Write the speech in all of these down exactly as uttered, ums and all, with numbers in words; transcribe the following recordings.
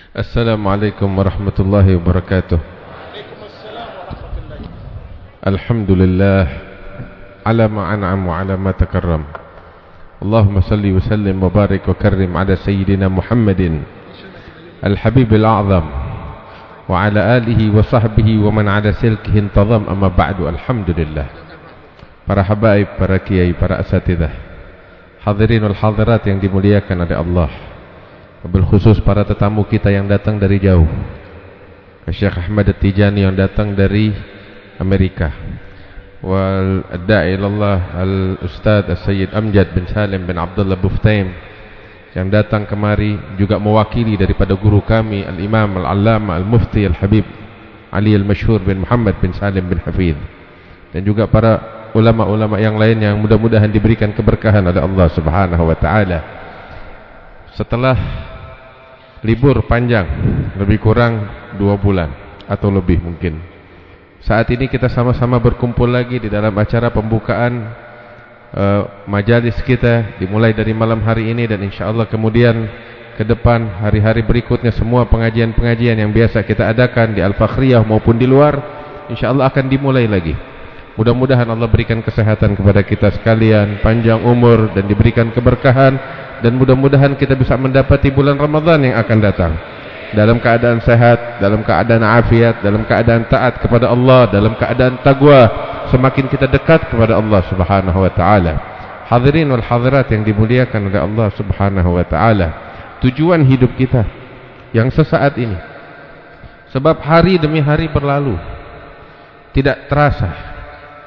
Assalamualaikum warahmatullahi wabarakatuh. Waalaikumsalam warahmatullahi. Alhamdulillah ala ma an'am wa ala ma takarram. Allahumma salli wa sallim wa barik wa karrim ala sayyidina Muhammadin al-habibil a'zam wa ala alihi wa sahbihi wa man ala silkihi intazam, amma ba'du. Alhamdulillah. Para habaib, para kiai, para asatidah, hadirin wal hadirat yang dimuliakan oleh Allah, wabil khusus para tetamu kita yang datang dari jauh, Syekh Ahmad At-Tijani yang datang dari Amerika, wal da'i ilallah al-Ustadz As-Sayyid Amjad bin Salim bin Abdullah Buftaim yang datang kemari juga mewakili daripada guru kami Al-Imam Al-Allama Al-Mufti Al-Habib Ali Al-Mashhur bin Muhammad bin Salim bin Hafidh, dan juga para ulama-ulama yang lain yang mudah-mudahan diberikan keberkahan oleh Allah Subhanahu wa taala. Setelah libur panjang lebih kurang dua bulan atau lebih mungkin, saat ini kita sama-sama berkumpul lagi di dalam acara pembukaan uh, majalis kita, dimulai dari malam hari ini dan insyaallah kemudian ke depan hari-hari berikutnya semua pengajian-pengajian yang biasa kita adakan di Al-Fakhriyah maupun di luar insyaallah akan dimulai lagi. Mudah-mudahan Allah berikan kesehatan kepada kita sekalian, panjang umur dan diberikan keberkahan, dan mudah-mudahan kita bisa mendapati bulan Ramadan yang akan datang dalam keadaan sehat, dalam keadaan afiat, dalam keadaan taat kepada Allah, dalam keadaan taqwa, semakin kita dekat kepada Allah Subhanahu wa taala. Hadirin wal hadirat yang dimuliakan oleh Allah Subhanahu wa taala, tujuan hidup kita yang sesaat ini, sebab hari demi hari berlalu tidak terasa.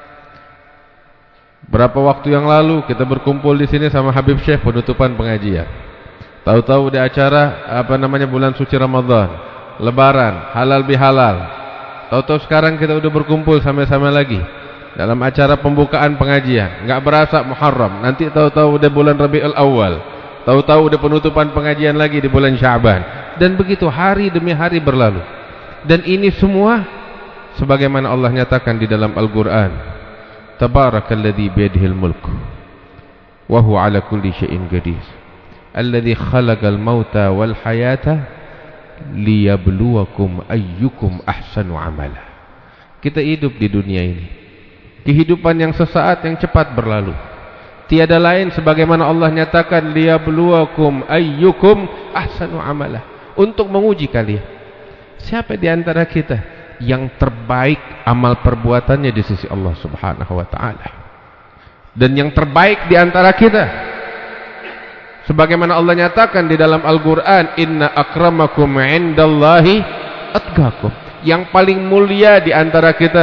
Berapa waktu yang lalu kita berkumpul di sini sama Habib Syekh penutupan pengajian. Tahu-tahu di acara apa namanya bulan suci Ramadan, Lebaran, halal bihalal. Tahu-tahu sekarang kita udah berkumpul sama-sama lagi dalam acara pembukaan pengajian. Enggak berasa Muharram, nanti tahu-tahu udah bulan Rabiul Awal. Tahu-tahu udah penutupan pengajian lagi di bulan Sya'ban. Dan begitu hari demi hari berlalu. Dan ini semua sebagaimana Allah nyatakan di dalam Al-Qur'an. Tabarakalladzi biyadihil mulk wa huwa ala kulli syai'in qadir. Alladzi khalaqal mauta wal hayata liyabluwakum ayyukum ahsanu amala. Kita hidup di dunia ini, kehidupan yang sesaat yang cepat berlalu. Tiada lain sebagaimana Allah nyatakan liyabluwakum ayyukum ahsanu amala, untuk menguji kalian siapa di antara kita yang terbaik amal perbuatannya di sisi Allah Subhanahu wa taala. Dan yang terbaik di antara kita sebagaimana Allah nyatakan di dalam Al-Qur'an, inna akramakum 'indallahi atqakum. Yang paling mulia di antara kita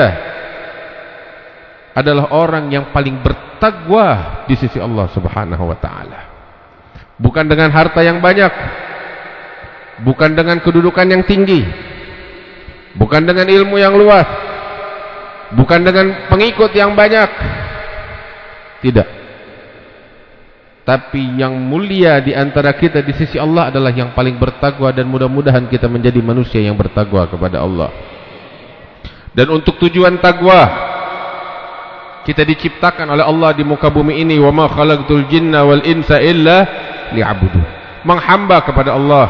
adalah orang yang paling bertakwa di sisi Allah Subhanahu wa taala. Bukan dengan harta yang banyak, bukan dengan kedudukan yang tinggi, bukan dengan ilmu yang luas, bukan dengan pengikut yang banyak, tidak. Tapi yang mulia di antara kita di sisi Allah adalah yang paling bertakwa, dan mudah-mudahan kita menjadi manusia yang bertakwa kepada Allah. Dan untuk tujuan takwa kita diciptakan oleh Allah di muka bumi ini, wa ma khalaqtul jinna wal insa illa liya'budun. Menghamba kepada Allah,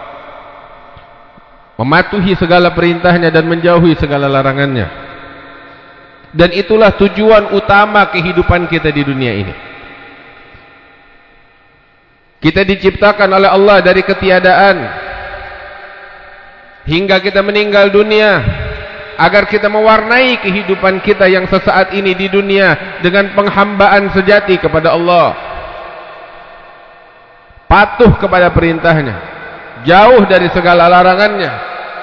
mematuhi segala perintahnya dan menjauhi segala larangannya. Dan itulah tujuan utama kehidupan kita di dunia ini. Kita diciptakan oleh Allah dari ketiadaan hingga kita meninggal dunia, agar kita mewarnai kehidupan kita yang sesaat ini di dunia dengan penghambaan sejati kepada Allah, patuh kepada perintahnya, jauh dari segala larangannya.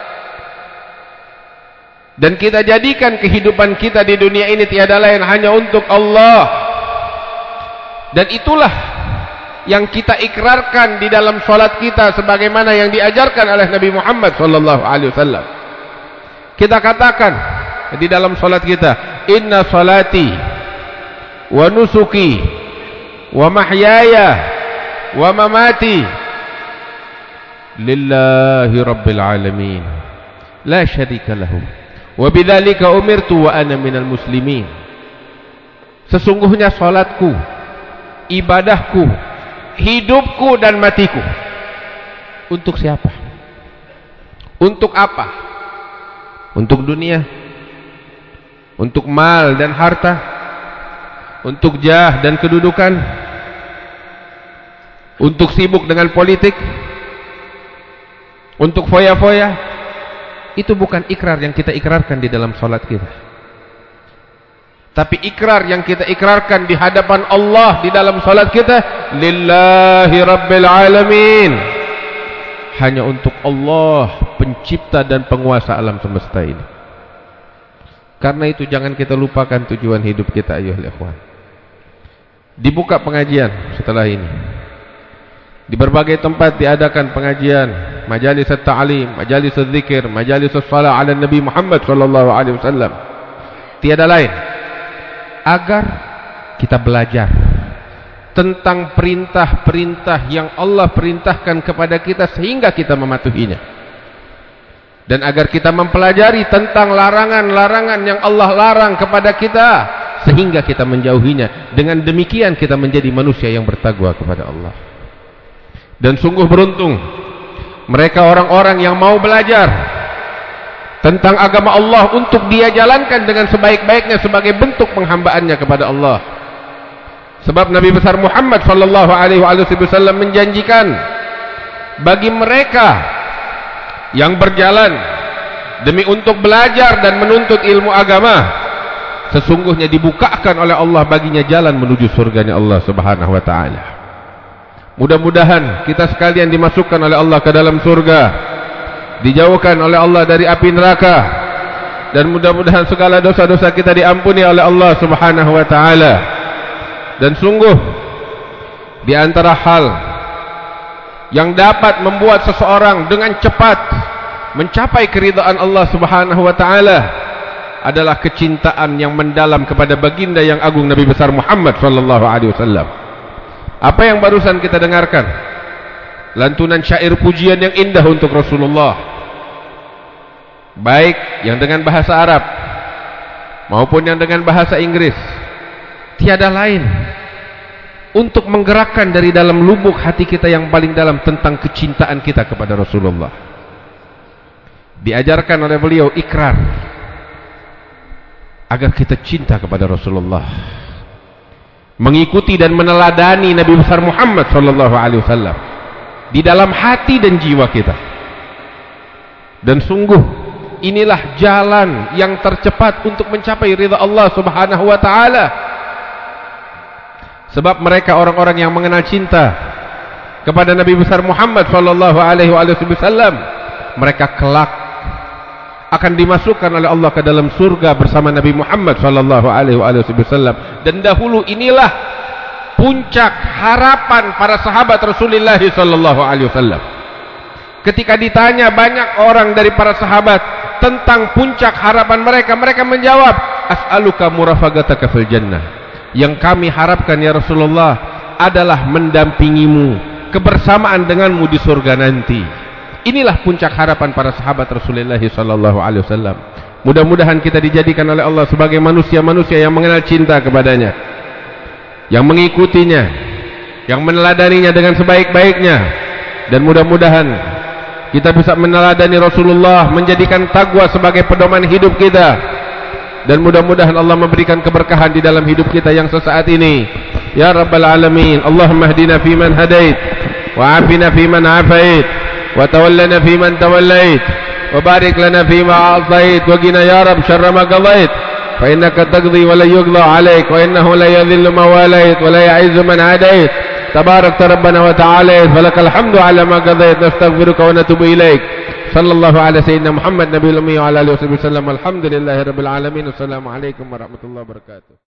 Dan kita jadikan kehidupan kita di dunia ini tiada lain hanya untuk Allah. Dan itulah yang kita ikrarkan di dalam salat kita sebagaimana yang diajarkan oleh Nabi Muhammad sallallahu alaihi wasallam. Kita katakan di dalam salat kita, inna salati wa nusuki wa mahyaya wa mamati lillahi rabbil alamin la syarika lahu wa bidzalika umirtu wa ana minal muslimin. Sesungguhnya salatku, ibadahku, hidupku dan matiku untuk siapa? Untuk apa? Untuk dunia, untuk mal dan harta, untuk jah dan kedudukan, untuk sibuk dengan politik, untuk foya-foya. Itu bukan ikrar yang kita ikrarkan di dalam salat kita. Tapi ikrar yang kita ikrarkan di hadapan Allah di dalam salat kita, lillahi rabbil alamin, hanya untuk Allah, pencipta dan penguasa alam semesta ini. Karena itu jangan kita lupakan tujuan hidup kita, ayyuhal ikhwan. Dibuka pengajian setelah ini. Di berbagai tempat diadakan pengajian, majalis at-ta'lim, majalis az-zikir, majalis as-salat ala Nabi Muhammad sallallahu alaihi wasallam. Tiada lain agar kita belajar tentang perintah-perintah yang Allah perintahkan kepada kita sehingga kita mematuhinya, dan agar kita mempelajari tentang larangan-larangan yang Allah larang kepada kita sehingga kita menjauhinya. Dengan demikian kita menjadi manusia yang bertakwa kepada Allah. Dan sungguh beruntung mereka orang-orang yang mau belajar tentang agama Allah untuk dia jalankan dengan sebaik-baiknya sebagai bentuk penghambaannya kepada Allah. Sebab Nabi besar Muhammad sallallahu alaihi wasallam menjanjikan bagi mereka yang berjalan demi untuk belajar dan menuntut ilmu agama, sesungguhnya dibukakan oleh Allah baginya jalan menuju surganya Allah subhanahu wa ta'ala. Mudah-mudahan kita sekalian dimasukkan oleh Allah ke dalam surga, dijauhkan oleh Allah dari api neraka, dan mudah-mudahan segala dosa-dosa kita diampuni oleh Allah subhanahu wa ta'ala. Dan sungguh di antara hal yang dapat membuat seseorang dengan cepat mencapai keridhaan Allah subhanahu wa ta'ala adalah kecintaan yang mendalam kepada baginda yang agung Nabi besar Muhammad sallallahu alaihi wasallam. Apa yang barusan kita dengarkan, lantunan syair pujian yang indah untuk Rasulullah, baik yang dengan bahasa Arab maupun yang dengan bahasa Inggris, tiada lain untuk menggerakkan dari dalam lubuk hati kita yang paling dalam tentang kecintaan kita kepada Rasulullah. Diajarkan oleh beliau ikrar agar kita cinta kepada Rasulullah, mengikuti dan meneladani Nabi besar Muhammad sallallahu alaihi wasallam di dalam hati dan jiwa kita. Dan sungguh inilah jalan yang tercepat untuk mencapai ridha Allah subhanahu wa ta'ala. Sebab mereka orang-orang yang mengenal cinta kepada Nabi besar Muhammad sallallahu alaihi wasallam, mereka kelak akan dimasukkan oleh Allah ke dalam surga bersama Nabi Muhammad sallallahu alaihi wasallam. Dan dahulu inilah puncak harapan para sahabat Rasulullah sallallahu alaihi wasallam. Ketika ditanya banyak orang dari para sahabat tentang puncak harapan mereka, mereka menjawab, as'aluka murafagataka fil jannah. Yang kami harapkan ya Rasulullah adalah mendampingimu, kebersamaan denganmu di surga nanti. Inilah puncak harapan para sahabat Rasulullah sallallahu alaihi wasallam. Mudah-mudahan kita dijadikan oleh Allah sebagai manusia-manusia yang mengenal cinta kepadanya, yang mengikutinya, yang meneladaninya dengan sebaik-baiknya. Dan mudah-mudahan kita bisa meneladani Rasulullah, menjadikan taqwa sebagai pedoman hidup kita. Dan mudah-mudahan Allah memberikan keberkahan di dalam hidup kita yang sesaat ini. Ya Rabbal Alamin, Allahumma hdina fiman hadait, wa afina fiman afait, wa tawallana fiman tawallait, wa barik lana fima a'tait, wa qina ya Rabb syarra ma qadait, fa innaka taqdi wa la yuqda alaik, wa innahu la yadhillu ma walait, wa la ya'izzu man adait. Tabarakta Rabbana wa ta'ala, falakal hamdu ala ma qadait, nastaghfiruka wa natubu ilaik. Sallallahu ala sayyidina Muhammad nabiyil ummi wa ala alihi wasallam. Alhamdulillahi rabbil alamin. Assalamualaikum warahmatullahi wabarakatuh.